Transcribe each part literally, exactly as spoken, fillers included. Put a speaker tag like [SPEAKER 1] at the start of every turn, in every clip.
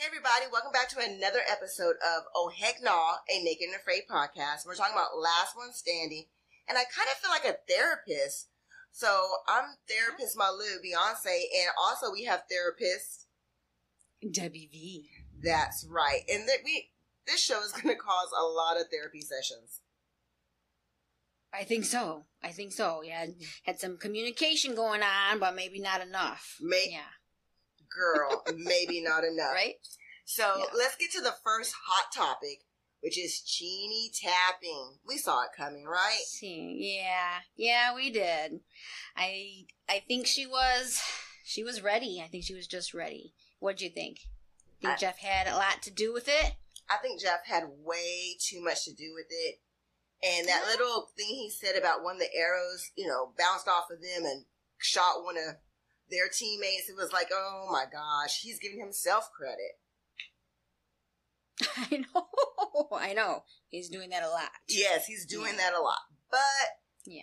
[SPEAKER 1] everybody, welcome back to another episode of Oh Heck Nah, a Naked and Afraid podcast. We're talking about Last One Standing, and I kind of feel like a therapist. So I'm therapist Malu, Beyonce, and also we have therapist
[SPEAKER 2] W V.
[SPEAKER 1] That's right, and that we this show is going to cause a lot of therapy sessions.
[SPEAKER 2] I think so. I think so. Yeah, had some communication going on, but maybe not enough.
[SPEAKER 1] May-
[SPEAKER 2] yeah.
[SPEAKER 1] Girl, maybe not enough.
[SPEAKER 2] Right?
[SPEAKER 1] So
[SPEAKER 2] yeah.
[SPEAKER 1] let's get to the first hot topic, which is Cheney tapping. We saw it coming, right?
[SPEAKER 2] Yeah, yeah, we did. I I think she was she was ready. I think she was just ready. What'd you think? Think I, Jeff had a lot to do with it?
[SPEAKER 1] I think Jeff had way too much to do with it. And that little thing he said about one of the arrows, you know, bounced off of them and shot one of their teammates, it was like, oh my gosh, he's giving himself credit.
[SPEAKER 2] I know. I know. He's doing that a lot.
[SPEAKER 1] Yes, he's doing yeah. that a lot. But
[SPEAKER 2] yeah.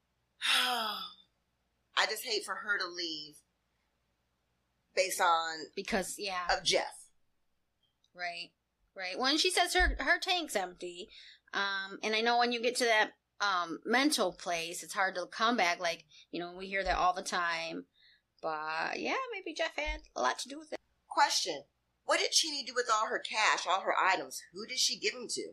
[SPEAKER 1] I just hate for her to leave based on
[SPEAKER 2] because yeah.
[SPEAKER 1] of Jeff.
[SPEAKER 2] Right. Right. When she says her her tank's empty, um, and I know when you get to that um mental place, it's hard to come back. Like, you know, we hear that all the time. But, yeah, maybe Jeff had a lot to do with it.
[SPEAKER 1] Question. What did Cheney do with all her cash, all her items? Who did she give them to?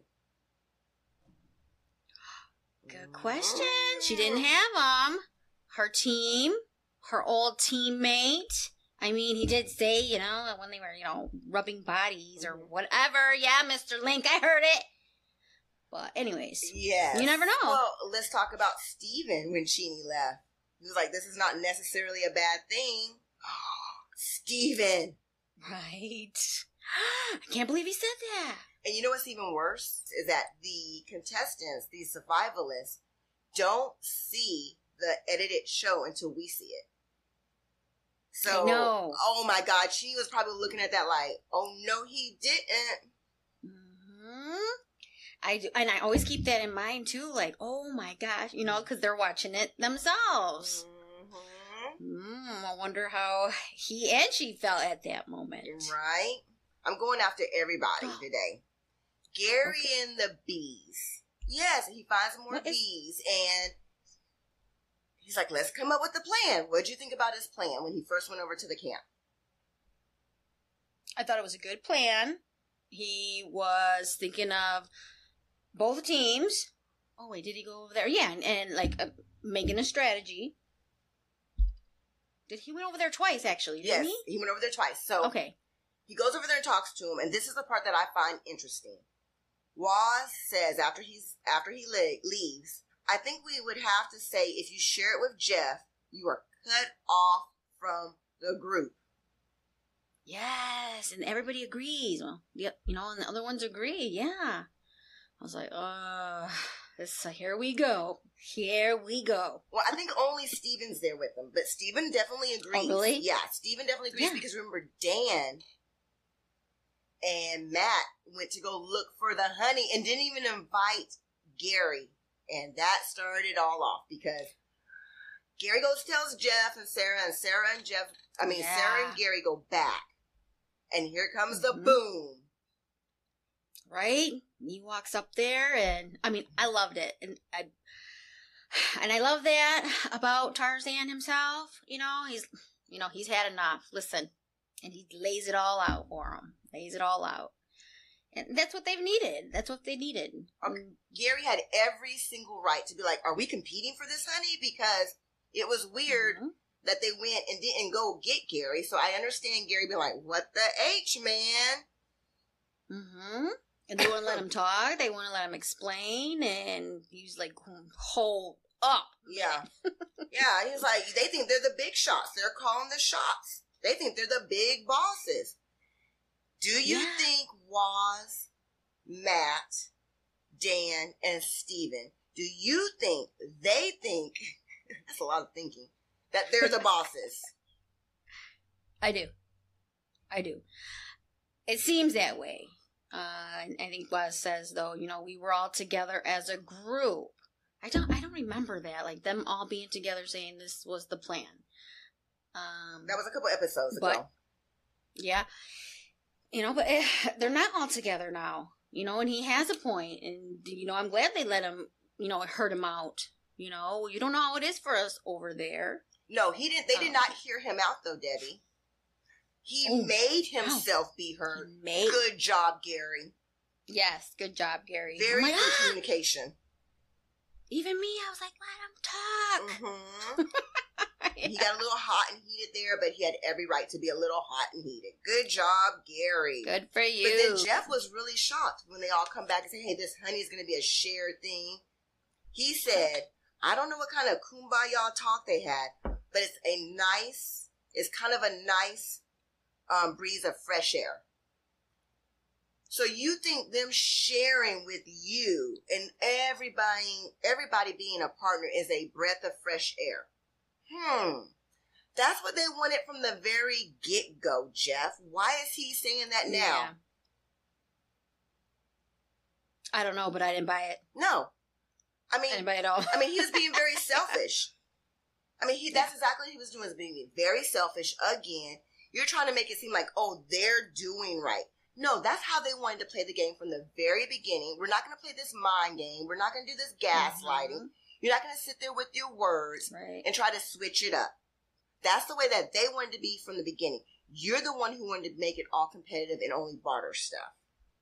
[SPEAKER 2] Good question. She didn't have them. Her team, her old teammate. I mean, he did say, you know, when they were, you know, rubbing bodies or whatever. Yeah, Mister Link, I heard it. But anyways,
[SPEAKER 1] yes.
[SPEAKER 2] You never know.
[SPEAKER 1] Well, let's talk about Steven when Cheney left. He was like, this is not necessarily a bad thing. Steven.
[SPEAKER 2] Right. I can't believe he said that.
[SPEAKER 1] And you know what's even worse? Is that the contestants, these survivalists, don't see the edited show until we see it. So,
[SPEAKER 2] I know.
[SPEAKER 1] Oh my God, she was probably looking at that like, oh no, he didn't.
[SPEAKER 2] Mm-hmm. I do, and I always keep that in mind too. Like, oh my gosh, you know, because they're watching it themselves. Mm-hmm. Mm, I wonder how he and she felt at that moment.
[SPEAKER 1] Right. I'm going after everybody today. Gary okay. and the bees. Yes, he finds more what bees, is- and he's like, "Let's come up with the plan." What'd you think about his plan when he first went over to the camp?
[SPEAKER 2] I thought it was a good plan. He was thinking of both teams. Oh, wait, did he go over there? Yeah, and, and like, uh, making a strategy. Did he went over there twice, actually, didn't
[SPEAKER 1] yes,
[SPEAKER 2] he?
[SPEAKER 1] he went over there twice. So,
[SPEAKER 2] okay.
[SPEAKER 1] He goes over there and talks to him, and this is the part that I find interesting. Waz says, after he's after he le- leaves, I think we would have to say, if you share it with Jeff, you are cut off from the group.
[SPEAKER 2] Yes, and everybody agrees. Well, yep, you know, and the other ones agree, yeah. I was like, uh, this, uh, here we go. Here we go.
[SPEAKER 1] Well, I think only Steven's there with them, but Steven definitely agrees.
[SPEAKER 2] Oh, really?
[SPEAKER 1] Yeah, Steven definitely agrees yeah. because remember, Dan and Matt went to go look for the honey and didn't even invite Gary. And that started all off because Gary goes tells Jeff and Sarah, and Sarah and Jeff, I mean, yeah. Sarah and Gary go back. And here comes
[SPEAKER 2] mm-hmm.
[SPEAKER 1] the boom.
[SPEAKER 2] Right? He walks up there, and I mean, I loved it, and I, and I love that about Tarzan himself. You know, he's, you know, he's had enough. Listen, and he lays it all out for him. Lays it all out, and that's what they've needed. That's what they needed.
[SPEAKER 1] Okay. Gary had every single right to be like, "Are we competing for this, honey?" Because it was weird mm-hmm. that they went and didn't go get Gary. So I understand Gary being like, "What the H, man?"
[SPEAKER 2] Mm-hmm. And they wouldn't let him talk. They wouldn't let him explain. And he was like, hold up.
[SPEAKER 1] Yeah. Yeah. He was like, they think they're the big shots. They're calling the shots. They think they're the big bosses. Do you yeah. think Waz, Matt, Dan, and Steven, do you think they think, that's a lot of thinking, that they're the bosses?
[SPEAKER 2] I do. I do. It seems that way. Uh, I think Waz says, though, you know, we were all together as a group. I don't I don't remember that, like them all being together saying this was the plan. Um,
[SPEAKER 1] that was a couple episodes
[SPEAKER 2] but,
[SPEAKER 1] ago.
[SPEAKER 2] Yeah. you know, but eh, they're not all together now, you know, and he has a point, and, you know, I'm glad they let him, you know, hurt him out. You know, you don't know how it is for us over there.
[SPEAKER 1] No, he didn't. They did
[SPEAKER 2] um,
[SPEAKER 1] not hear him out, though, Debbie. He
[SPEAKER 2] oh,
[SPEAKER 1] made himself wow. be heard.
[SPEAKER 2] He made...
[SPEAKER 1] Good job, Gary.
[SPEAKER 2] Yes, good job, Gary.
[SPEAKER 1] Very
[SPEAKER 2] oh
[SPEAKER 1] good
[SPEAKER 2] God.
[SPEAKER 1] communication.
[SPEAKER 2] Even me, I was like, let him talk.
[SPEAKER 1] Mm-hmm. yeah. He got a little hot and heated there, but he had every right to be a little hot and heated. Good job, Gary.
[SPEAKER 2] Good for you.
[SPEAKER 1] But then Jeff was really shocked when they all come back and say, hey, this honey is going to be a shared thing. He said, I don't know what kind of kumbaya talk they had, but it's a nice, it's kind of a nice um, breeze of fresh air. So you think them sharing with you and everybody, everybody being a partner is a breath of fresh air? Hmm. That's what they wanted from the very get-go, Jeff. Why is he saying that now?
[SPEAKER 2] Yeah. I don't know, but I didn't buy it.
[SPEAKER 1] No. I mean,
[SPEAKER 2] I didn't buy it at all.
[SPEAKER 1] I mean, he was being very selfish. I mean, he that's exactly what he was doing, was being very selfish. Again, you're trying to make it seem like, oh, they're doing right. No, that's how they wanted to play the game from the very beginning. We're not going to play this mind game. We're not going to do this gaslighting. Mm-hmm. You're not going to sit there with your words
[SPEAKER 2] right.
[SPEAKER 1] and try to switch it up. That's the way that they wanted to be from the beginning. You're the one who wanted to make it all competitive and only barter stuff.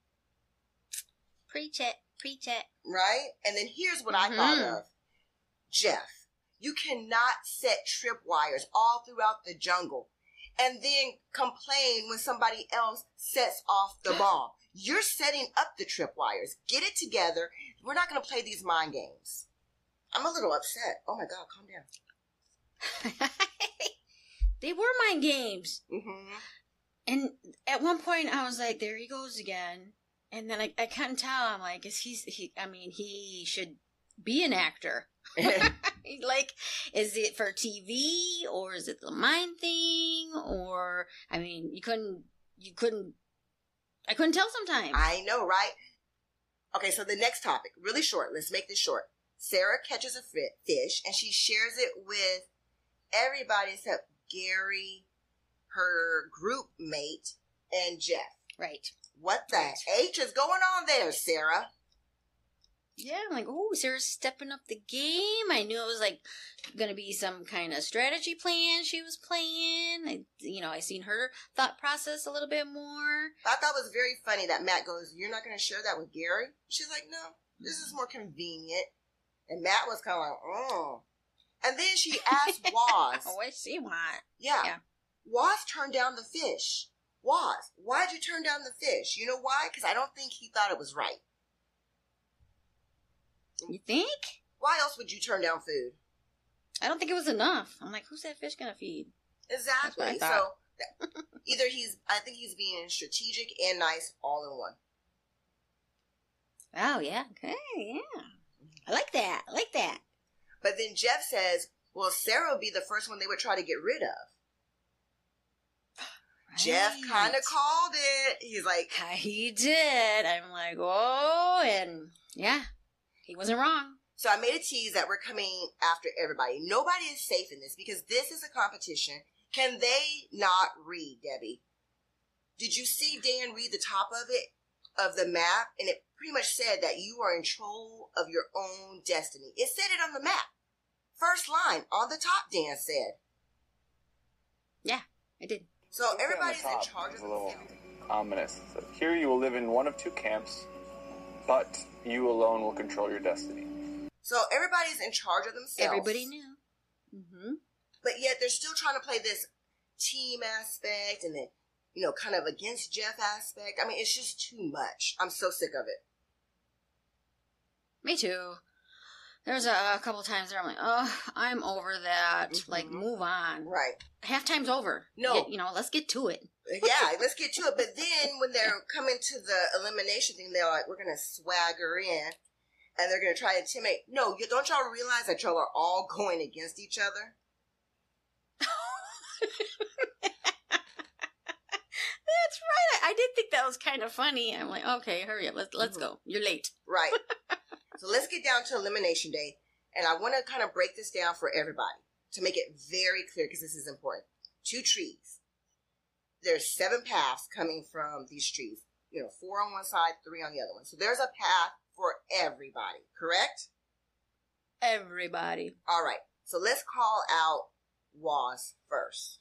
[SPEAKER 2] Preach it. Preach it.
[SPEAKER 1] Right? And then here's what
[SPEAKER 2] mm-hmm.
[SPEAKER 1] I thought of. Jeff, you cannot set tripwires all throughout the jungle and then complain when somebody else sets off the bomb. You're setting up the tripwires. Get it together. We're not going to play these mind games. I'm a little upset. Oh my God, calm down.
[SPEAKER 2] They were mind games.
[SPEAKER 1] Mm-hmm.
[SPEAKER 2] And at one point I was like, there he goes again. And then I, I couldn't tell. I'm like, is he, he, I mean, he should be an actor. Like, is it for T V or is it the mind thing? Or, I mean, you couldn't, you couldn't, I couldn't tell sometimes.
[SPEAKER 1] I know, right? Okay, so the next topic, really short. Let's make this short. Sarah catches a fish and she shares it with everybody except Gary, her group mate, and Jeff.
[SPEAKER 2] Right.
[SPEAKER 1] What the
[SPEAKER 2] right.
[SPEAKER 1] H is going on there, Sarah?
[SPEAKER 2] Yeah, I'm like, oh, Sarah's stepping up the game. I knew it was like going to be some kind of strategy plan she was playing. I, you know, I seen her thought process a little bit more.
[SPEAKER 1] I thought it was very funny that Matt goes, you're not going to share that with Gary? She's like, no, this is more convenient. And Matt was kind of like, oh. And then she asked Waz.
[SPEAKER 2] Oh, what she want?
[SPEAKER 1] Yeah.
[SPEAKER 2] yeah.
[SPEAKER 1] Waz turned down the fish. Waz, why'd you turn down the fish? You know why? Because I don't think he thought it was right.
[SPEAKER 2] You think?
[SPEAKER 1] Why else would you turn down food?
[SPEAKER 2] I don't think it was enough. I'm like, who's that fish gonna feed?
[SPEAKER 1] Exactly. So either he's, I think he's being strategic and nice all in one.
[SPEAKER 2] Oh, yeah. Okay, yeah. I like that. I like that.
[SPEAKER 1] But then Jeff says, well, Sarah would be the first one they would try to get rid of. Right. Jeff kind of called it. He's like...
[SPEAKER 2] He did. I'm like, oh, and yeah, he wasn't wrong.
[SPEAKER 1] So I made a tease that we're coming after everybody. Nobody is safe in this because this is a competition. Can they not read, Debbie? Did you see Dan read the top of it, of the map? And it pretty much said that you are in control of your own destiny. It said it on the map. First line on the top, Dan said.
[SPEAKER 2] Yeah, I did.
[SPEAKER 1] So everybody's in charge of
[SPEAKER 3] a little ominous. So here you will live in one of two camps, but you alone will control your destiny.
[SPEAKER 1] So everybody's in charge of themselves.
[SPEAKER 2] Everybody knew. Mm-hmm.
[SPEAKER 1] But yet they're still trying to play this team aspect and then, you know, kind of against Jeff aspect. I mean, it's just too much. I'm so sick of it.
[SPEAKER 2] Me too. There's a, a couple times where I'm like, oh, I'm over that. Mm-hmm. Like, move on.
[SPEAKER 1] Right.
[SPEAKER 2] Halftime's over.
[SPEAKER 1] No.
[SPEAKER 2] Get, you know, let's get to it.
[SPEAKER 1] Yeah, let's get to it. But then when they're coming to the elimination thing, they're like, we're going to swagger in. And they're going to try to intimidate. No, you, don't y'all realize that y'all are all going against each other?
[SPEAKER 2] That's right. I did think that was kind of funny. I'm like, okay, hurry up. Let's, let's mm-hmm. go. You're late.
[SPEAKER 1] Right. So let's get down to Elimination Day. And I want to kind of break this down for everybody to make it very clear because this is important. Two trees. there's seven paths coming from these trees. You know, four on one side, three on the other one. So there's a path for everybody, correct?
[SPEAKER 2] Everybody.
[SPEAKER 1] All right. So let's call out Waz first.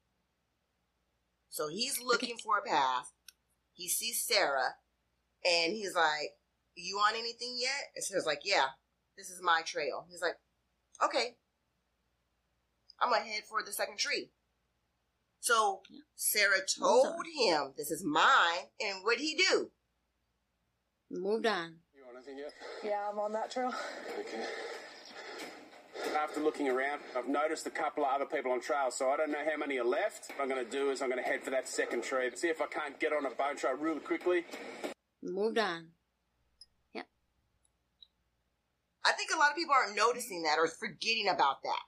[SPEAKER 1] So he's looking for a path. He sees Sarah, and he's like, you on anything yet? And Sarah's like, yeah, this is my trail. He's like, okay. I'm going to head for the second tree. So Sarah told him, this is mine, and what'd he do?
[SPEAKER 2] Moved on.
[SPEAKER 4] You on anything yet?
[SPEAKER 5] Yeah, I'm on that trail.
[SPEAKER 4] Okay. After looking around, I've noticed a couple of other people on trails, so I don't know how many are left. What I'm going to do is I'm going to head for that second tree, see if I can't get on a bone trail really quickly.
[SPEAKER 2] Moved on. Yep.
[SPEAKER 1] I think a lot of people aren't noticing that or forgetting about that.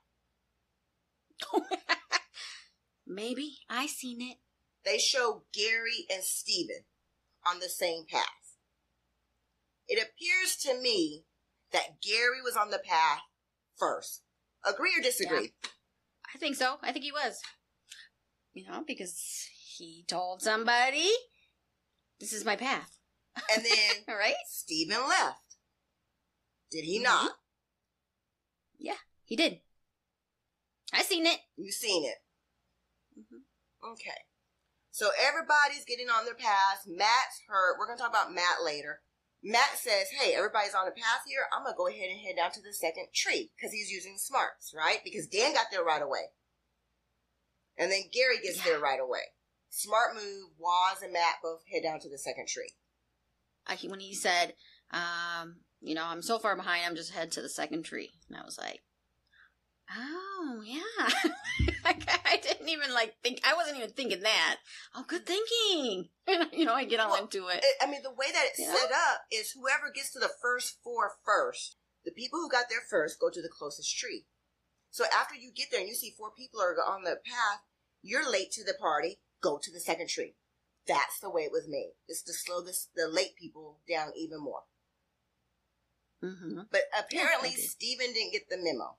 [SPEAKER 2] Maybe. I seen it.
[SPEAKER 1] They show Gary and Steven on the same path. It appears to me that Gary was on the path first. Agree or disagree?
[SPEAKER 2] Yeah. I think so. I think he was. You know, because he told somebody, this is my path.
[SPEAKER 1] And then
[SPEAKER 2] right?
[SPEAKER 1] Steven left. Did he
[SPEAKER 2] Mm-hmm.
[SPEAKER 1] not?
[SPEAKER 2] Yeah, he did. I seen it.
[SPEAKER 1] You seen it.
[SPEAKER 2] Mm-hmm.
[SPEAKER 1] Okay. So everybody's getting on their paths. Matt's hurt. We're going to talk about Matt later. Matt says, hey, everybody's on the path here. I'm going to go ahead and head down to the second tree because he's using smarts, right? Because Dan got there right away. And then Gary gets
[SPEAKER 2] Yeah.
[SPEAKER 1] there right away. Smart move. Waz and Matt both head down to the second tree.
[SPEAKER 2] I, when he said, um, you know, I'm so far behind, I'm just head to the second tree. And I was like, oh, yeah. I didn't even, like, think, I wasn't even thinking that. Oh, good thinking. You know, I get all
[SPEAKER 1] Well,
[SPEAKER 2] into it.
[SPEAKER 1] it. I mean, the way that it's
[SPEAKER 2] Yeah.
[SPEAKER 1] set up is whoever gets to the first four first, the people who got there first go to the closest tree. So after you get there and you see four people are on the path, you're late to the party, go to the second tree. That's the way it was made. It's to slow this, the late people down even more.
[SPEAKER 2] Mm-hmm.
[SPEAKER 1] But apparently
[SPEAKER 2] Yeah, I did.
[SPEAKER 1] Steven didn't get the memo.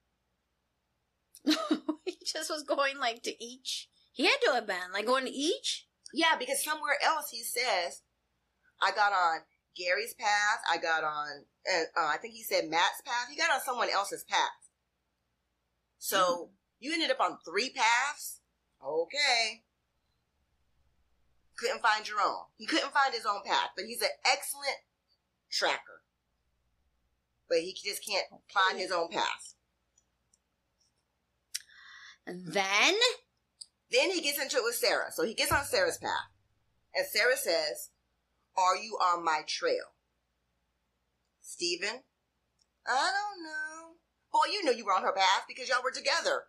[SPEAKER 2] He just was going, like, to each. He had to have been, like, going to each.
[SPEAKER 1] Yeah, because somewhere else he says, I got on Gary's path, I got on, uh, uh, I think he said Matt's path, he got on someone else's path. So,
[SPEAKER 2] Mm.
[SPEAKER 1] you ended up on three paths? Okay. Couldn't find your own. He couldn't find his own path, but he's an excellent tracker. But he just can't find his own path.
[SPEAKER 2] And then,
[SPEAKER 1] Then he gets into it with Sarah. So he gets on Sarah's path. And Sarah says, are you on my trail? Steven? I don't know. Boy, you knew you were on her path because y'all were together.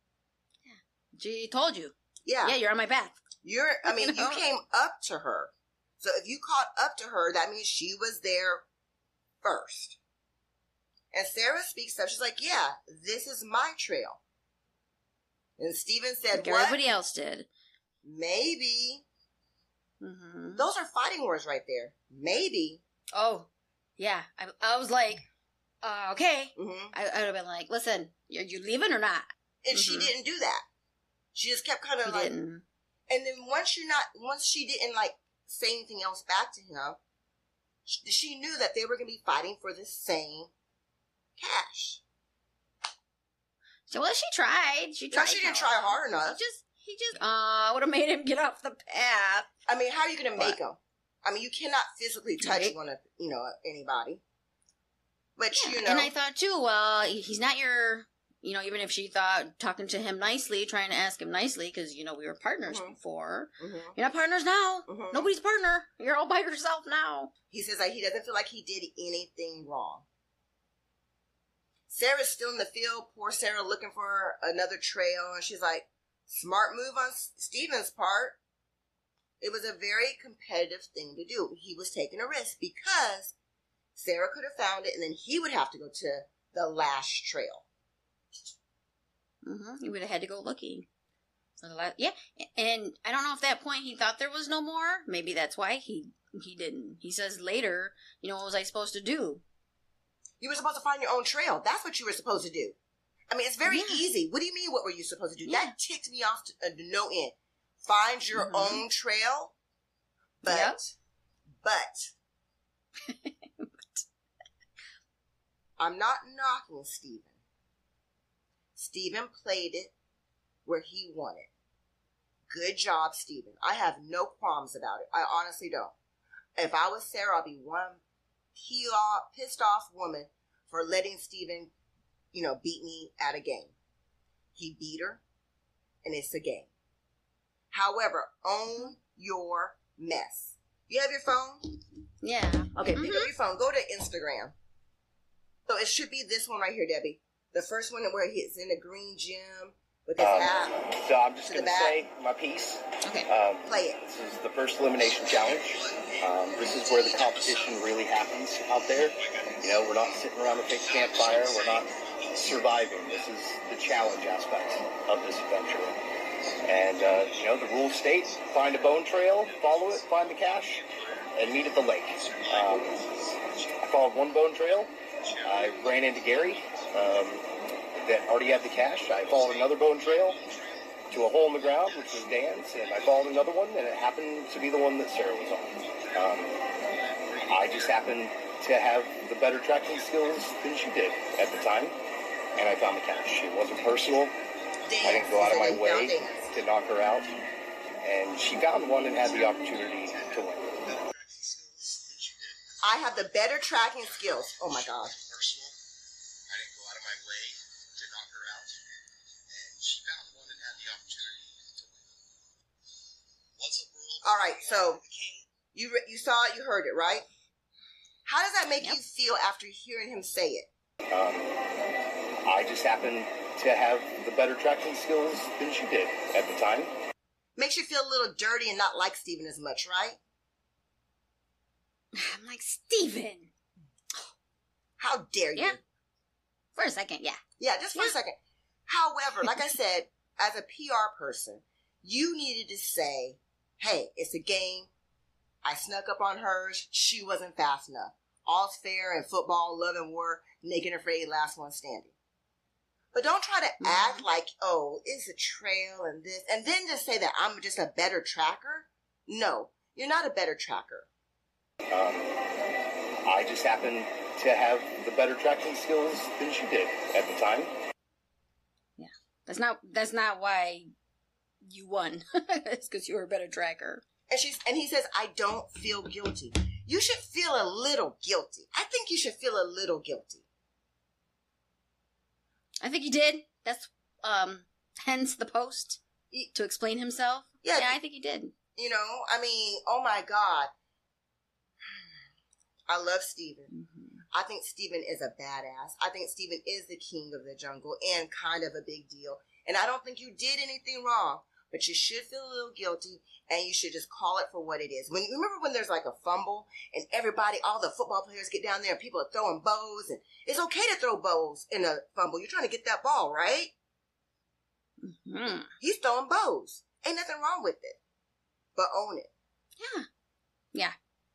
[SPEAKER 2] she told you.
[SPEAKER 1] Yeah.
[SPEAKER 2] Yeah, you're on my path.
[SPEAKER 1] You're, I mean,
[SPEAKER 2] You
[SPEAKER 1] you
[SPEAKER 2] know?
[SPEAKER 1] came up to her. So if you caught up to her, that means she was there first. And Sarah speaks up. She's like, yeah, this is my trail. And Steven said,
[SPEAKER 2] Like
[SPEAKER 1] what?
[SPEAKER 2] everybody else did.
[SPEAKER 1] Maybe.
[SPEAKER 2] Mm-hmm.
[SPEAKER 1] Those are fighting words right there. Maybe.
[SPEAKER 2] Oh, yeah. I, I was like, uh, okay.
[SPEAKER 1] Mm-hmm.
[SPEAKER 2] I, I would have been like, listen, are you leaving or not?
[SPEAKER 1] And she
[SPEAKER 2] Mhm.
[SPEAKER 1] didn't do that. She just kept kind
[SPEAKER 2] He
[SPEAKER 1] of like,
[SPEAKER 2] didn't.
[SPEAKER 1] and then once you're not, once she didn't like say anything else back to him, she, she knew that they were going to be fighting for the same cash.
[SPEAKER 2] So, well, she tried. She
[SPEAKER 1] No,
[SPEAKER 2] tried.
[SPEAKER 1] she didn't
[SPEAKER 2] to.
[SPEAKER 1] try hard enough.
[SPEAKER 2] He just, he just, uh, would have made him get off the path.
[SPEAKER 1] I mean, how are you going to
[SPEAKER 2] What?
[SPEAKER 1] make them? I mean, you cannot physically touch
[SPEAKER 2] Right.
[SPEAKER 1] one of, you know, anybody. But,
[SPEAKER 2] Yeah,
[SPEAKER 1] you know.
[SPEAKER 2] and I thought too, well, he's not your, you know, even if she thought talking to him nicely, trying to ask him nicely, because, you know, we were partners
[SPEAKER 1] Mhm.
[SPEAKER 2] before.
[SPEAKER 1] Mhm,
[SPEAKER 2] You're not partners now.
[SPEAKER 1] mhm.
[SPEAKER 2] Nobody's partner. You're all by yourself now.
[SPEAKER 1] He says like he doesn't feel like he did anything wrong. Sarah's still in the field. Poor Sarah looking for another trail. And she's like, smart move on Steven's part. It was a very competitive thing to do. He was taking a risk because Sarah could have found it and then he would have to go to the last trail.
[SPEAKER 2] Mm-hmm. He would have had to go looking. So the la- yeah, and I don't know if at that point he thought there was no more. Maybe that's why he he didn't. He says later, you know, what was I supposed to do?
[SPEAKER 1] You were supposed to find your own trail. That's what you were supposed to do. I mean, it's very
[SPEAKER 2] Yeah.
[SPEAKER 1] easy. What do you mean, what were you supposed to do?
[SPEAKER 2] Yeah.
[SPEAKER 1] That ticked me off to, uh, to no end. Find your
[SPEAKER 2] Mhm.
[SPEAKER 1] own trail. But,
[SPEAKER 2] Yep.
[SPEAKER 1] but, I'm not knocking Steven. Steven played it where he wanted. Good job, Steven. I have no qualms about it. I honestly don't. If I was Sarah, I'd be one pissed off woman for letting Steven, you know, beat me at a game. He beat her, and it's a game. However, own your mess. You have your phone?
[SPEAKER 2] Yeah.
[SPEAKER 1] Okay,
[SPEAKER 2] Mhm.
[SPEAKER 1] pick up your phone. Go to Instagram. So it should be this one right here, Debbie. The first one where he's in the green gym with his
[SPEAKER 5] Um,
[SPEAKER 1] hat.
[SPEAKER 5] so I'm just
[SPEAKER 1] To
[SPEAKER 5] going
[SPEAKER 1] the
[SPEAKER 5] to
[SPEAKER 1] back.
[SPEAKER 5] say my piece.
[SPEAKER 2] Okay.
[SPEAKER 5] Um,
[SPEAKER 1] Play it.
[SPEAKER 5] This is the first elimination challenge. Um, this is where the competition really happens out there. You know, we're not sitting around a big campfire. We're not surviving. This is the challenge aspect of this adventure. And, uh, you know, the rules state, find a bone trail, follow it, find the cache, and meet at the lake. Um, I followed one bone trail. I ran into Gary um, that already had the cache. I followed another bone trail to a hole in the ground, which was Dan's, and I followed another one, and it happened to be the one that Sarah was on. Um, I just happened to have the better tracking skills than she did at the time, and I found the cache. It wasn't personal. I didn't go out of my way to knock her out, and she found one and had the opportunity to win.
[SPEAKER 1] I have the better tracking skills. Oh my God.
[SPEAKER 6] Personal. I didn't go out of my way to knock her out, and she found one and had the opportunity to win. What's up, world?
[SPEAKER 1] All right, so you re- you saw it, you heard it, right? How does that make
[SPEAKER 2] Yep.
[SPEAKER 1] you feel after hearing him say it?
[SPEAKER 5] Um, I just happened to have the better tracking skills than she did at the time.
[SPEAKER 1] Makes you feel a little dirty and not like Steven as much, right?
[SPEAKER 2] I'm like, Steven.
[SPEAKER 1] How dare you?
[SPEAKER 2] Yeah. For a second, yeah.
[SPEAKER 1] Yeah, just for
[SPEAKER 2] Yeah.
[SPEAKER 1] a second. However, like I said, as a P R person, you needed to say, hey, it's a game. I snuck up on hers. She wasn't fast enough. All's fair in football, love and war, naked and afraid, last one standing. But don't try to
[SPEAKER 2] Mhm.
[SPEAKER 1] act like, oh, it's a trail and this, and then just say that I'm just a better tracker. No, you're not a better tracker.
[SPEAKER 5] Um, I just happened to have the better tracking skills than she did at the time.
[SPEAKER 2] That's not that's not why you won. It's because you were a better tracker.
[SPEAKER 1] And she's and he says, I don't feel guilty. You should feel a little guilty. I think you should feel a little guilty.
[SPEAKER 2] I think he did. That's um hence the post
[SPEAKER 1] He-
[SPEAKER 2] to explain himself.
[SPEAKER 1] Yeah.
[SPEAKER 2] Yeah, I think he did.
[SPEAKER 1] You know, I mean, oh my God. I love Steven.
[SPEAKER 2] Mm-hmm.
[SPEAKER 1] I think Steven is a badass. I think Steven is the king of the jungle and kind of a big deal. And I don't think you did anything wrong, but you should feel a little guilty and you should just call it for what it is. When remember when there's like a fumble and everybody, all the football players get down there and people are throwing bows, and it's okay to throw bows in a fumble. You're trying to get that ball, right?
[SPEAKER 2] Mm-hmm.
[SPEAKER 1] He's throwing bows. Ain't nothing wrong with it. But own it.
[SPEAKER 2] Yeah. Yeah.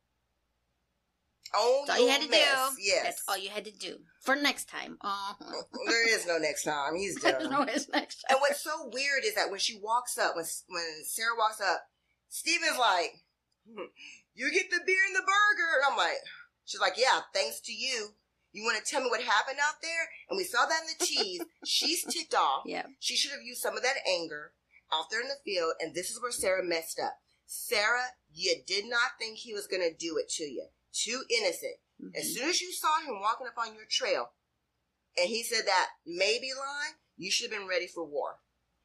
[SPEAKER 1] Own
[SPEAKER 2] That's all you
[SPEAKER 1] your
[SPEAKER 2] had to
[SPEAKER 1] mess.
[SPEAKER 2] do.
[SPEAKER 1] Yes.
[SPEAKER 2] That's all you had to do. For next time. Oh.
[SPEAKER 1] There is no next time. He's done.
[SPEAKER 2] There's no next time.
[SPEAKER 1] And what's so weird is that when she walks up, when when Sarah walks up, Steven's like, "Hmm, you get the beer and the burger. And I'm like, she's like, yeah, thanks to you. You want to tell me what happened out there? And we saw that in the cheese. She's ticked off.
[SPEAKER 2] Yeah.
[SPEAKER 1] She should have used some of that anger out there in the field. And this is where Sarah messed up. Sarah, you did not think he was going to do it to you. Too innocent.
[SPEAKER 2] Mhm.
[SPEAKER 1] As soon as you saw him walking up on your trail and he said that maybe line, you should have been ready for war.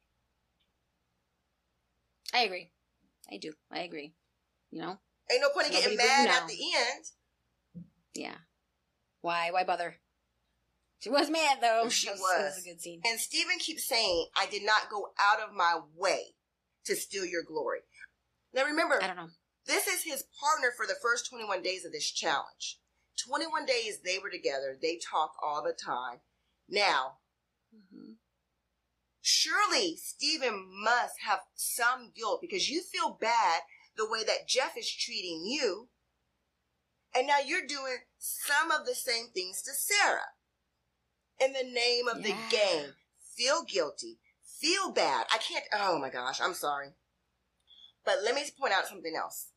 [SPEAKER 2] I agree. I do. I agree. You know?
[SPEAKER 1] Ain't no point in getting
[SPEAKER 2] Nobody but you
[SPEAKER 1] mad
[SPEAKER 2] now.
[SPEAKER 1] at the end.
[SPEAKER 2] Yeah. Why? Why bother? She was mad though.
[SPEAKER 1] She
[SPEAKER 2] That That
[SPEAKER 1] was.
[SPEAKER 2] was a good scene.
[SPEAKER 1] And Steven keeps saying, I did not go out of my way to steal your glory. Now remember,
[SPEAKER 2] I don't know.
[SPEAKER 1] this is his partner for the first twenty-one days of this challenge. twenty-one days they were together. They talked all the time. Now,
[SPEAKER 2] Mm-hmm.
[SPEAKER 1] surely Steven must have some guilt because you feel bad the way that Jeff is treating you. And now you're doing some of the same things to Sarah. In the name of
[SPEAKER 2] Yeah.
[SPEAKER 1] the game. Feel guilty. Feel bad. I can't, oh my gosh, I'm sorry. But let me point out something else.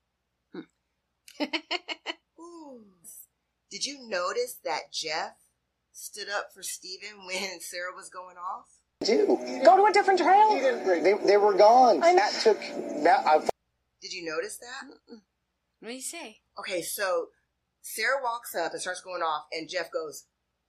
[SPEAKER 1] Ooh. Did you notice that Jeff stood up for Steven when Sarah was going off?
[SPEAKER 5] Do.
[SPEAKER 7] Go to a different trail.
[SPEAKER 5] They, they were gone. That took... That, I,
[SPEAKER 1] Did you notice that?
[SPEAKER 2] What do you say?
[SPEAKER 1] Okay, so Sarah walks up and starts going off, and Jeff goes,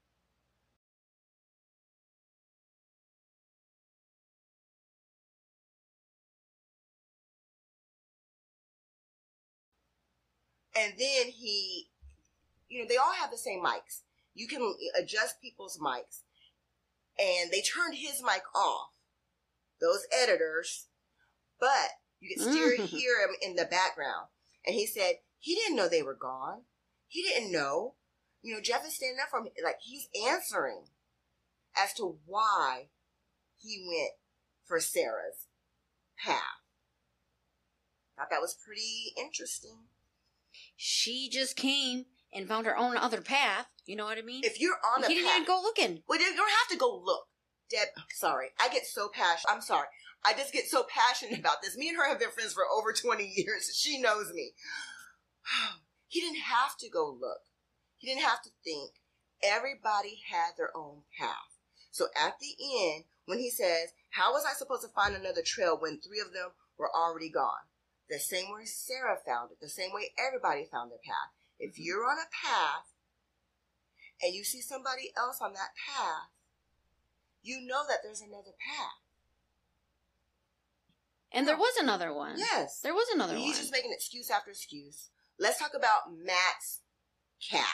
[SPEAKER 1] and then he, you know, they all have the same mics. You can adjust people's mics. And they turned his mic off, those editors, but you can still
[SPEAKER 2] Mm.
[SPEAKER 1] hear him in the background. And he said he didn't know they were gone. He didn't know. You know, Jeff is standing up for him, like he's answering as to why he went for Sarah's path. Thought that was pretty interesting.
[SPEAKER 2] She just came and found her own other path. You know what I mean?
[SPEAKER 1] If you're on a
[SPEAKER 2] he didn't
[SPEAKER 1] path,
[SPEAKER 2] even go looking.
[SPEAKER 1] well, you don't have to go look. Deb, sorry. I get so passionate. I'm sorry. I just get so passionate about this. Me and her have been friends for over twenty years. She knows me. He didn't have to go look. He didn't have to think. Everybody had their own path. So at the end, when he says, how was I supposed to find another trail when three of them were already gone? The same way Sarah found it. The same way everybody found their path. If you're on a path, and you see somebody else on that path, you know that there's another path.
[SPEAKER 2] And there was another one.
[SPEAKER 1] Yes.
[SPEAKER 2] There was another
[SPEAKER 1] He's
[SPEAKER 2] one.
[SPEAKER 1] just making excuse after excuse. Let's talk about Matt's calf.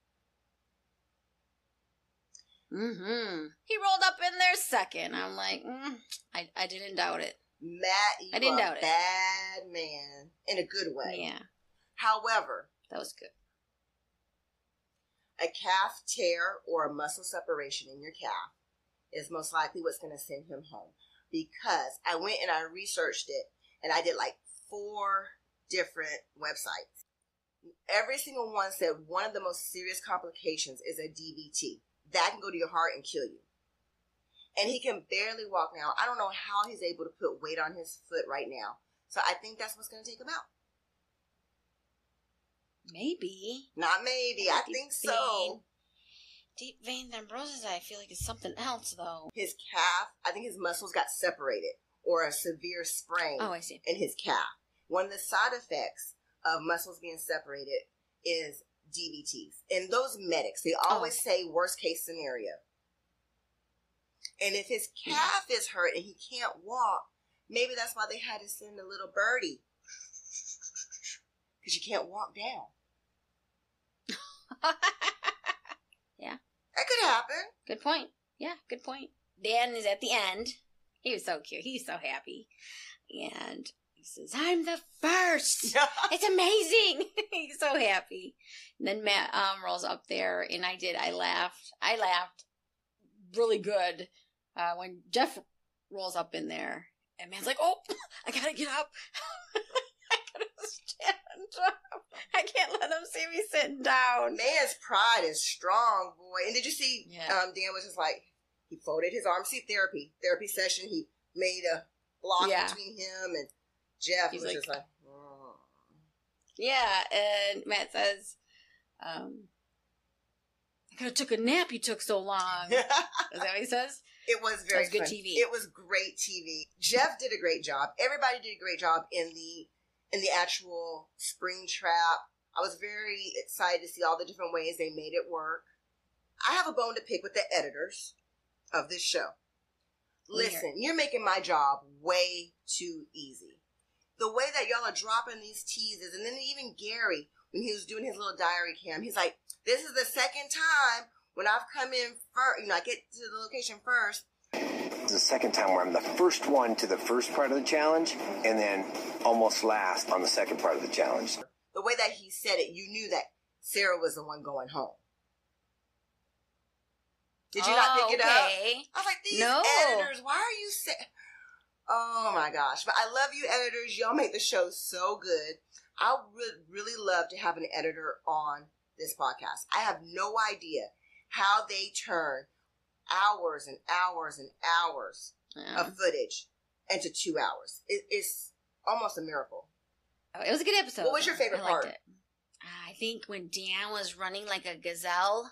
[SPEAKER 2] Mm-hmm. He rolled up in there second. I'm like, mm, I, I didn't doubt it.
[SPEAKER 1] Matt, you
[SPEAKER 2] I didn't
[SPEAKER 1] a
[SPEAKER 2] doubt it.
[SPEAKER 1] bad man in a good way.
[SPEAKER 2] Yeah,
[SPEAKER 1] However,
[SPEAKER 2] that was good.
[SPEAKER 1] a calf tear or a muscle separation in your calf is most likely what's going to send him home. Because I went and I researched it, and I did like four different websites. Every single one said one of the most serious complications is a D V T. That can go to your heart and kill you. And he can barely walk now. I don't know how he's able to put weight on his foot right now. So I think that's what's going to take him out.
[SPEAKER 2] Maybe.
[SPEAKER 1] Not maybe. I
[SPEAKER 2] Deep
[SPEAKER 1] think
[SPEAKER 2] vein.
[SPEAKER 1] so.
[SPEAKER 2] Deep vein thrombosis, I feel like it's something else, though.
[SPEAKER 1] His calf, I think his muscles got separated or a severe sprain
[SPEAKER 2] Oh, I see.
[SPEAKER 1] in his calf. One of the side effects of muscles being separated is D V Ts. And those medics, they always
[SPEAKER 2] Oh.
[SPEAKER 1] say worst case scenario. And if his calf is hurt and he can't walk, maybe that's why they had to send a little birdie. Because you can't walk down.
[SPEAKER 2] Yeah.
[SPEAKER 1] That could happen.
[SPEAKER 2] Good point. Yeah, good point. Dan is at the end. He was so cute. He's so happy. And he says, I'm the first. It's amazing. He's so happy. And then Matt um, rolls up there, and I did. I laughed. I laughed really good uh, when Jeff rolls up in there. And Matt's like, oh, I gotta get up. I gotta stand up. I can't let him see me sitting down.
[SPEAKER 1] Man's pride is strong, boy. And did you see,
[SPEAKER 2] Yeah.
[SPEAKER 1] um, Dan was just like, he folded his arms. See, therapy, therapy session. He made a block
[SPEAKER 2] Yeah.
[SPEAKER 1] between him and Jeff.
[SPEAKER 2] He's
[SPEAKER 1] was
[SPEAKER 2] like-
[SPEAKER 1] just like, oh.
[SPEAKER 2] Yeah, and Matt says, um, I could have took a nap, you took so long. Is that what he says?
[SPEAKER 1] It was very
[SPEAKER 2] That was good
[SPEAKER 1] fun.
[SPEAKER 2] T V.
[SPEAKER 1] It was great T V. Jeff did a great job. Everybody did a great job in the in the actual spring trap. I was very excited to see all the different ways they made it work. I have a bone to pick with the editors of this show. Listen, you're making my job way too easy. The way that y'all are dropping these teases, and then even Gary, when he was doing his little diary cam, he's like, this is the second time when I've come in first, you know, I get to the location first.
[SPEAKER 8] It's the second time where I'm the first one to the first part of the challenge, and then almost last on the second part of the challenge.
[SPEAKER 1] The way that he said it, you knew that Sarah was the one going home. Did you not pick it up?
[SPEAKER 2] Okay.
[SPEAKER 1] I was like, these
[SPEAKER 2] No.
[SPEAKER 1] editors, why are you saying... Oh my gosh. But I love you editors. Y'all make the show so good. I would really love to have an editor on this podcast. I have no idea how they turn hours and hours and hours
[SPEAKER 2] Yeah.
[SPEAKER 1] of footage into two hours. It, it's almost a miracle.
[SPEAKER 2] Oh, it was a good episode.
[SPEAKER 1] What was your favorite
[SPEAKER 2] I liked
[SPEAKER 1] part?
[SPEAKER 2] It. I think when Dan was running like a gazelle.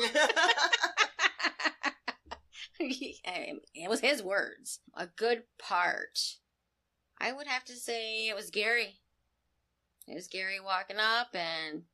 [SPEAKER 2] It was his words. A good part. I would have to say it was Gary. It was Gary walking up and...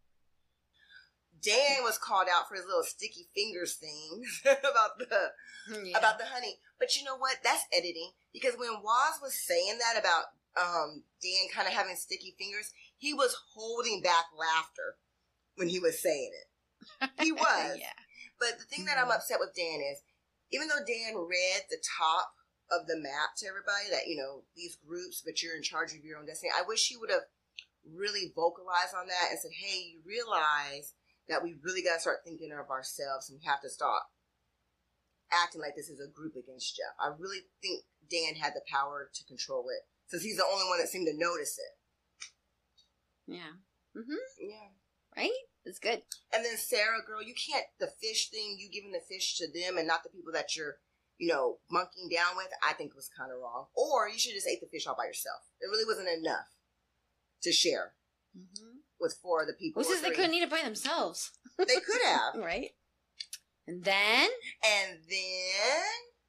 [SPEAKER 1] Dan was called out for his little sticky fingers thing about the
[SPEAKER 2] yeah.
[SPEAKER 1] about the honey. But you know what? That's editing. Because when Waz was saying that about um, Dan kind of having sticky fingers, he was holding back laughter when he was saying it. He was.
[SPEAKER 2] yeah.
[SPEAKER 1] But the thing that I'm upset with Dan is, even though Dan read the top of the map to everybody, that, you know, these groups, but you're in charge of your own destiny, I wish he would have really vocalized on that and said, hey, you realize that we really got to start thinking of ourselves and we have to stop acting like this is a group against Jeff. I really think Dan had the power to control it, since he's the only one that seemed to notice it.
[SPEAKER 2] Yeah. Mm-hmm.
[SPEAKER 1] Yeah.
[SPEAKER 2] Right? It's good.
[SPEAKER 1] And then Sarah, girl, you can't, the fish thing, you giving the fish to them and not the people that you're, you know, monkeying down with, I think was kind of wrong. Or you should just ate the fish all by yourself. It really wasn't enough to share
[SPEAKER 2] Mm-hmm.
[SPEAKER 1] with four of the people.
[SPEAKER 2] Who says they couldn't eat it by themselves?
[SPEAKER 1] They could have.
[SPEAKER 2] Right? And then?
[SPEAKER 1] And then...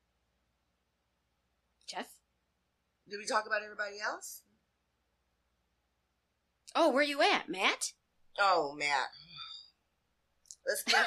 [SPEAKER 2] Jeff?
[SPEAKER 1] Did we talk about everybody else?
[SPEAKER 2] Oh, where you at, Matt?
[SPEAKER 1] Oh, Matt. Let's get...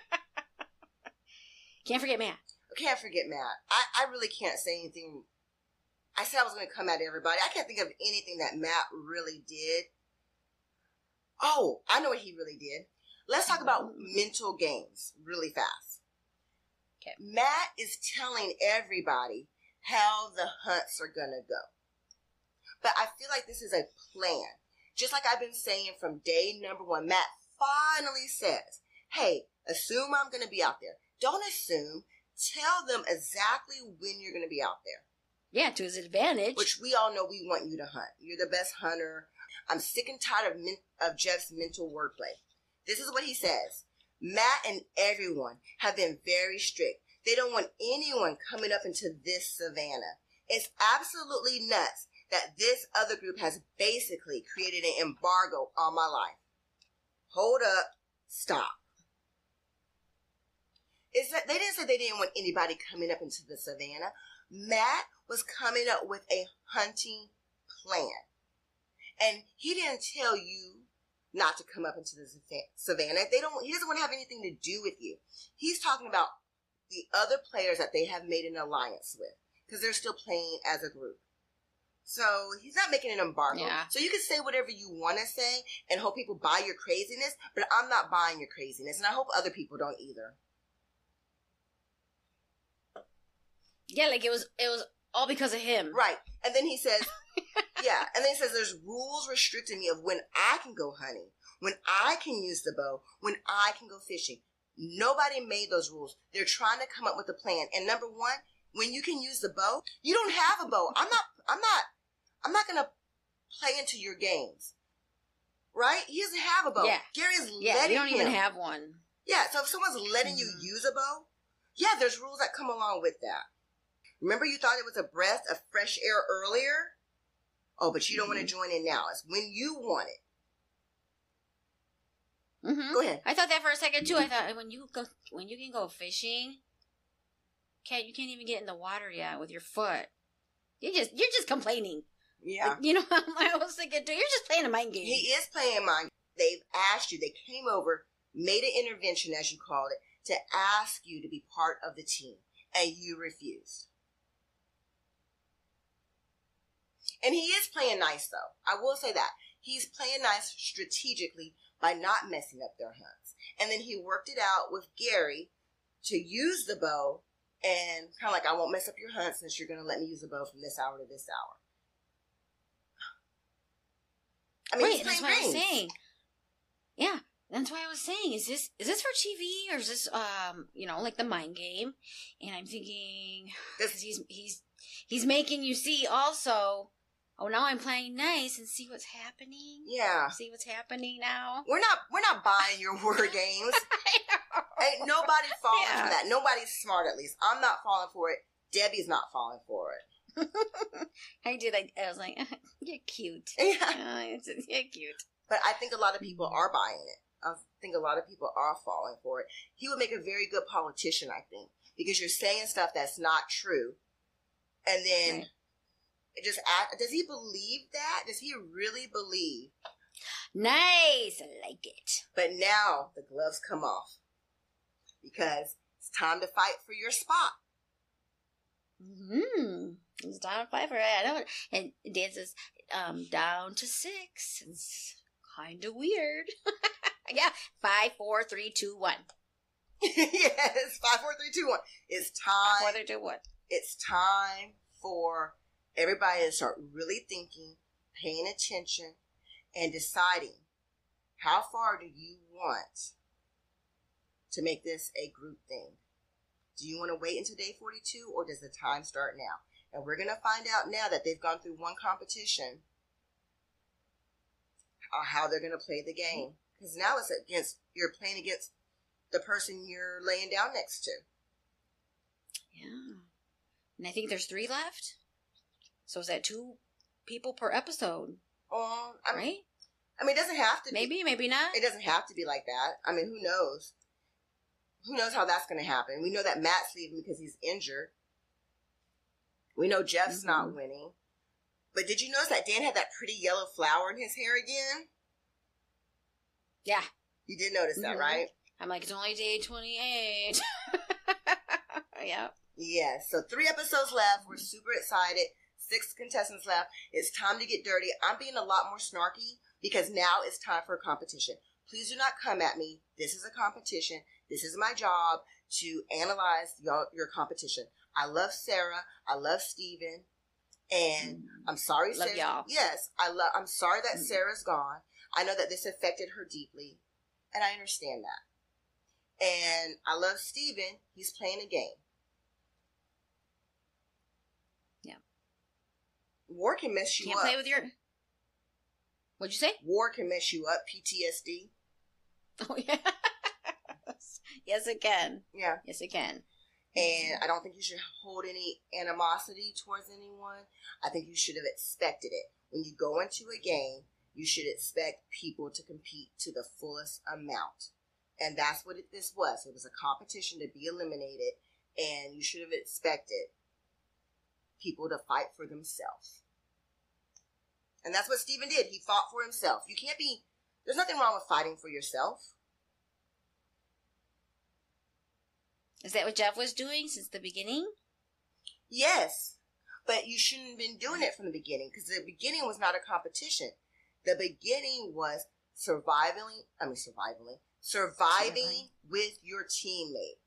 [SPEAKER 2] Can't forget Matt.
[SPEAKER 1] I can't forget Matt. I, I really can't say anything. I said I was going to come at everybody. I can't think of anything that Matt really did. Oh, I know what he really did. Let's talk about mental games really fast.
[SPEAKER 2] Okay.
[SPEAKER 1] Matt is telling everybody how the hunts are going to go. But I feel like this is a plan. Just like I've been saying from day number one, Matt finally says, hey, assume I'm going to be out there. Don't assume. Tell them exactly when you're going to be out there.
[SPEAKER 2] Yeah, to his advantage.
[SPEAKER 1] Which we all know we want you to hunt. You're the best hunter. I'm sick and tired of men- of Jeff's mental wordplay. This is what he says. Matt and everyone have been very strict. They don't want anyone coming up into this savannah. It's absolutely nuts that this other group has basically created an embargo on my life. Hold up. Stop. It's that they didn't say they didn't want anybody coming up into the savannah. Matt was coming up with a hunting plan. And he didn't tell you not to come up into the savannah. They don't. He doesn't want to have anything to do with you. He's talking about the other players that they have made an alliance with, because they're still playing as a group. So he's not making an embargo.
[SPEAKER 2] Yeah.
[SPEAKER 1] So you can say whatever you want to say and hope people buy your craziness, but I'm not buying your craziness, and I hope other people don't either.
[SPEAKER 2] Yeah, like it was it was all because of him.
[SPEAKER 1] Right. And then he says, yeah, and then he says there's rules restricting me of when I can go hunting, when I can use the bow, when I can go fishing. Nobody made those rules. They're trying to come up with a plan. And number one, when you can use the bow, you don't have a bow. I'm not, I'm not, I'm not going to play into your games. Right? He doesn't have a bow.
[SPEAKER 2] Yeah.
[SPEAKER 1] Gary is
[SPEAKER 2] Yeah,
[SPEAKER 1] letting
[SPEAKER 2] they don't
[SPEAKER 1] him.
[SPEAKER 2] even have one.
[SPEAKER 1] Yeah, so if someone's letting
[SPEAKER 2] Mm-hmm.
[SPEAKER 1] you use a bow, yeah, there's rules that come along with that. Remember you thought it was a breath of fresh air earlier? Oh, but you don't
[SPEAKER 2] Mm-hmm.
[SPEAKER 1] want to join in now. It's when you want it.
[SPEAKER 2] Mm-hmm.
[SPEAKER 1] Go ahead.
[SPEAKER 2] I thought that for a second too. I thought when you go when you can go fishing, can't you can't even get in the water yet with your foot. You just you're just complaining.
[SPEAKER 1] Yeah.
[SPEAKER 2] You know what I was thinking too? You're just playing a mind game.
[SPEAKER 1] He is playing mind. They've asked you, they came over, made an intervention, as you called it, to ask you to be part of the team, and you refused. And he is playing nice, though. I will say that. He's playing nice strategically by not messing up their hunts. And then he worked it out with Gary to use the bow and kind of like, I won't mess up your hunt since you're going to let me use the bow from this hour to this hour. I mean,
[SPEAKER 2] Right,
[SPEAKER 1] he's
[SPEAKER 2] that's
[SPEAKER 1] playing
[SPEAKER 2] what I was
[SPEAKER 1] games.
[SPEAKER 2] saying. Yeah, that's why I was saying, is this is this for T V or is this um you know like the mind game? And I'm thinking, because he's he's he's making you see also. Oh, now I'm playing nice and see what's happening.
[SPEAKER 1] Yeah.
[SPEAKER 2] See what's happening now.
[SPEAKER 1] We're not we're not buying your word games.
[SPEAKER 2] I know.
[SPEAKER 1] Ain't nobody falling
[SPEAKER 2] Yeah.
[SPEAKER 1] for that. Nobody's smart, at least. I'm not falling for it. Debbie's not falling for it.
[SPEAKER 2] I did. I, I was like, you're cute.
[SPEAKER 1] Yeah.
[SPEAKER 2] Uh, it's, you're cute.
[SPEAKER 1] But I think a lot of people are buying it. I think a lot of people are falling for it. He would make a very good politician, I think, because you're saying stuff that's not true. And then
[SPEAKER 2] Right.
[SPEAKER 1] it just act, does he believe that? Does he really believe?
[SPEAKER 2] Nice. I like it.
[SPEAKER 1] But now the gloves come off because it's time to fight for your spot.
[SPEAKER 2] Hmm. It's down to five, right? I don't. And Dan says, um, down to six. It's kind of weird. Yeah. Five, four, three, two, one.
[SPEAKER 1] Yes, five, four, three, two, one. It's time.
[SPEAKER 2] Five, four, three, two, one.
[SPEAKER 1] It's time for everybody to start really thinking, paying attention, and deciding how far do you want to make this a group thing. Do you want to wait until day forty-two, or does the time start now? And we're going to find out now that they've gone through one competition uh, how they're going to play the game. Because now it's against, you're playing against the person you're laying down next to.
[SPEAKER 2] Yeah. And I think there's three left. So is that two people per episode?
[SPEAKER 1] Um, I mean,
[SPEAKER 2] Right?
[SPEAKER 1] I mean, it doesn't have to be.
[SPEAKER 2] Maybe, maybe not.
[SPEAKER 1] It doesn't have to be like that. I mean, who knows? Who knows how that's going to happen? We know that Matt's leaving because he's injured. We know Jeff's
[SPEAKER 2] Mm-hmm.
[SPEAKER 1] not winning. But did you notice that Dan had that pretty yellow flower in his hair again?
[SPEAKER 2] Yeah.
[SPEAKER 1] You did notice that,
[SPEAKER 2] Mhm.
[SPEAKER 1] right?
[SPEAKER 2] I'm like, it's only day twenty-eight. Yeah.
[SPEAKER 1] Yeah, so three episodes left. We're super excited. Six contestants left. It's time to get dirty. I'm being a lot more snarky because now it's time for a competition. Please do not come at me. This is a competition. This is my job to analyze your, your competition. I love Sarah. I love Steven. And I'm sorry,
[SPEAKER 2] Love
[SPEAKER 1] Sarah.
[SPEAKER 2] y'all.
[SPEAKER 1] Yes, I love. I'm sorry that Sarah's gone. I know that this affected her deeply, and I understand that. And I love Steven. He's playing a game.
[SPEAKER 2] Yeah.
[SPEAKER 1] War can mess you
[SPEAKER 2] Can't
[SPEAKER 1] up.
[SPEAKER 2] play with your... What'd you say?
[SPEAKER 1] War can mess you up. P T S D.
[SPEAKER 2] Oh, yeah. Yes, it can.
[SPEAKER 1] Yeah.
[SPEAKER 2] Yes, it can.
[SPEAKER 1] And I don't think you should hold any animosity towards anyone. I think you should have expected it. When you go into a game, you should expect people to compete to the fullest amount. And that's what it, this was. It was a competition to be eliminated, and you should have expected people to fight for themselves. And that's what Steven did. He fought for himself. You can't be, there's nothing wrong with fighting for yourself.
[SPEAKER 2] Is that what Jeff was doing since the beginning?
[SPEAKER 1] Yes, but you shouldn't have been doing it from the beginning because the beginning was not a competition. The beginning was surviving, I mean surviving, surviving
[SPEAKER 2] Surviving.
[SPEAKER 1] with your teammate.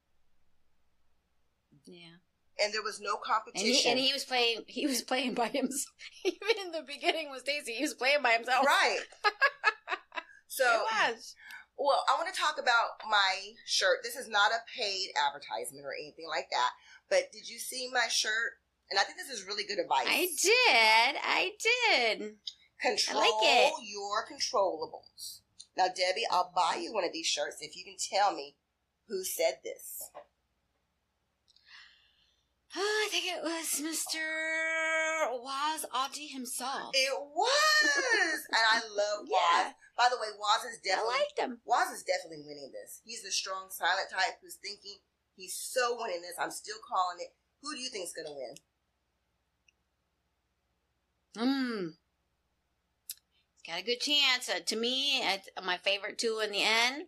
[SPEAKER 2] Yeah.
[SPEAKER 1] And there was no
[SPEAKER 2] And
[SPEAKER 1] competition.
[SPEAKER 2] he, and he was playing. He was playing by himself. Even in the beginning with Stacey, he was playing by himself.
[SPEAKER 1] Right. So,
[SPEAKER 2] It was.
[SPEAKER 1] well, I want to talk about my shirt. This is not a paid advertisement or anything like that. But did you see my shirt? And I think this is really good advice.
[SPEAKER 2] I did. I did.
[SPEAKER 1] Control
[SPEAKER 2] I like it.
[SPEAKER 1] your controllables. Now, Debbie, I'll buy you one of these shirts if you can tell me who said this.
[SPEAKER 2] Oh, I think it was Mister Waz Audie himself.
[SPEAKER 1] It was, and I love Waz.
[SPEAKER 2] Yeah.
[SPEAKER 1] By the way, Waz is
[SPEAKER 2] I
[SPEAKER 1] definitely
[SPEAKER 2] liked him.
[SPEAKER 1] Waz is definitely winning this. He's the strong, silent type who's thinking he's so winning this. I'm still calling it. Who do you think is going to win?
[SPEAKER 2] Hmm. He's got a good chance. Uh, to me, it's my favorite two in the end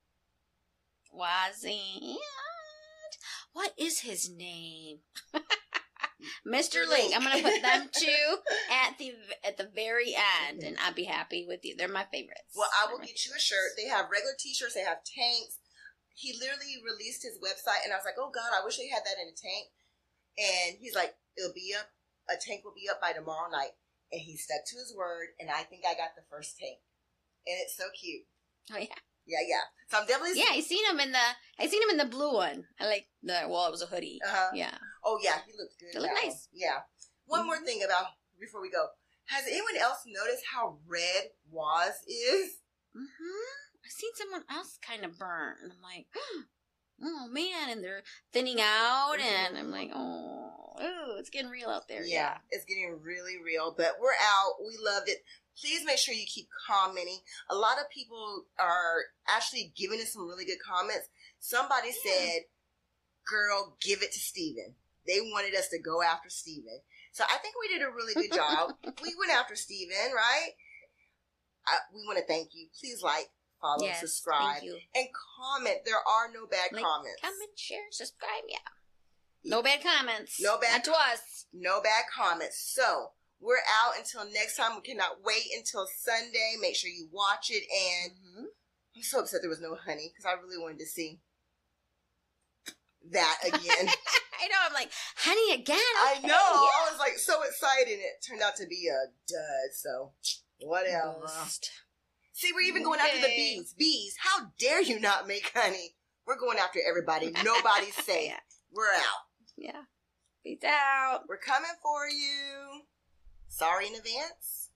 [SPEAKER 2] was and what is his name? Mister Link. I'm gonna put them two at the at the very end, and I'll be happy with you. They're my favorites.
[SPEAKER 1] Well, I will
[SPEAKER 2] They're my
[SPEAKER 1] get you a shirt. They have regular t-shirts. They have tanks. He literally released his website, and I was like, oh, God, I wish they had that in a tank. And he's like, it'll be up. A tank will be up by tomorrow night. And he stuck to his word, and I think I got the first tank. And it's so cute.
[SPEAKER 2] Oh yeah,
[SPEAKER 1] Yeah, yeah. So I'm definitely...
[SPEAKER 2] yeah. I seen him in the I seen him in the blue one. I like the well, it was a hoodie.
[SPEAKER 1] Uh-huh.
[SPEAKER 2] Yeah.
[SPEAKER 1] Oh, yeah, he looks good.
[SPEAKER 2] They look
[SPEAKER 1] now.
[SPEAKER 2] nice.
[SPEAKER 1] Yeah. One more thing about, before we go. Has anyone else noticed how red Waz is?
[SPEAKER 2] Mm-hmm. I seen someone else kind of burn, and I'm like, oh man, and they're thinning out, and I'm like, oh, ooh, it's getting real out there.
[SPEAKER 1] Yeah,
[SPEAKER 2] Yeah.
[SPEAKER 1] it's getting really real, but we're out. We loved it. Please make sure you keep commenting. A lot of people are actually giving us some really good comments. Somebody
[SPEAKER 2] Yeah.
[SPEAKER 1] said, girl, give it to Steven. They wanted us to go after Steven. So I think we did a really good job. We went after Steven, right? I, we want to thank you. Please like, follow,
[SPEAKER 2] Yes,
[SPEAKER 1] subscribe,
[SPEAKER 2] thank you.
[SPEAKER 1] and comment. There are no bad
[SPEAKER 2] Like,
[SPEAKER 1] comments.
[SPEAKER 2] comment, share, subscribe, yeah. No bad comments.
[SPEAKER 1] No bad
[SPEAKER 2] Not to us.
[SPEAKER 1] No bad comments. So we're out until next time. We cannot wait until Sunday. Make sure you watch it. And
[SPEAKER 2] Mm-hmm.
[SPEAKER 1] I'm so upset there was no honey because I really wanted to see that again.
[SPEAKER 2] I know, I'm like, honey, again?
[SPEAKER 1] I
[SPEAKER 2] Okay,
[SPEAKER 1] know.
[SPEAKER 2] yeah.
[SPEAKER 1] I was like so excited. And it turned out to be a dud. So whatever.
[SPEAKER 2] Bust.
[SPEAKER 1] See, we're even going after the
[SPEAKER 2] Okay.
[SPEAKER 1] bees. Bees, how dare you not make honey? We're going after everybody. Nobody's safe.
[SPEAKER 2] Yeah.
[SPEAKER 1] We're out.
[SPEAKER 2] Yeah. Peace out.
[SPEAKER 1] We're coming for you. Sorry in advance.